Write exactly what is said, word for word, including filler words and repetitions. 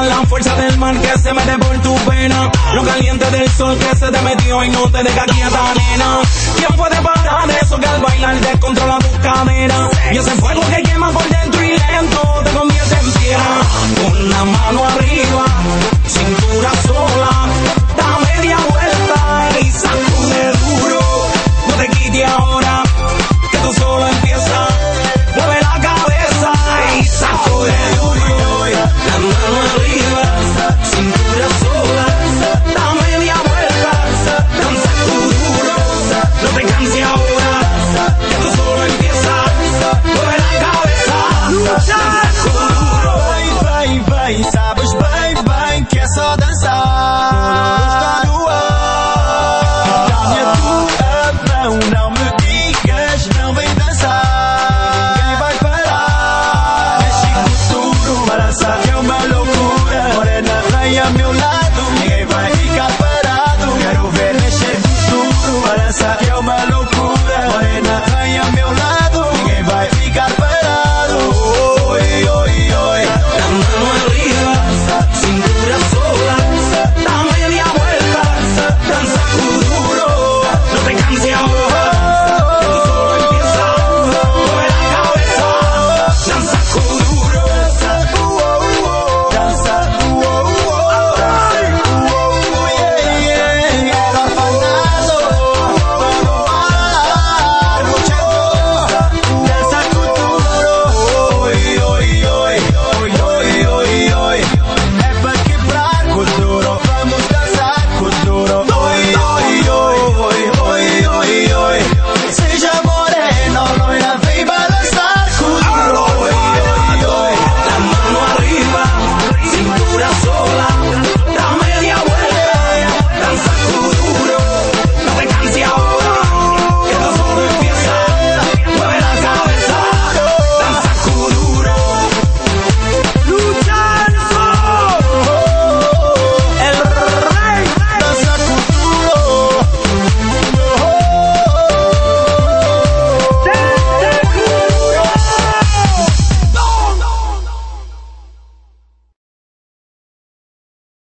la fuerza del mar que se mete por tu pena, lo caliente del sol que se te metió y no te deja quieta, nena. ¿Quién puede parar eso que al bailar descontrola tus caderas? Y ese fuego que quema por dentro y lento te convierte en piedra. Con la mano arriba, cintura sola, da media vuelta y sacude duro. No te quites ahora, que tú solo empiezas. Mueve la cabeza y sacude duro. La mano arriba, cintura sola, da media vuelta, danza tu duro. No te canses ahora, que tú solo empiezas. Mueve la cabeza, lucha, sacude duro. Bye, bye, bye.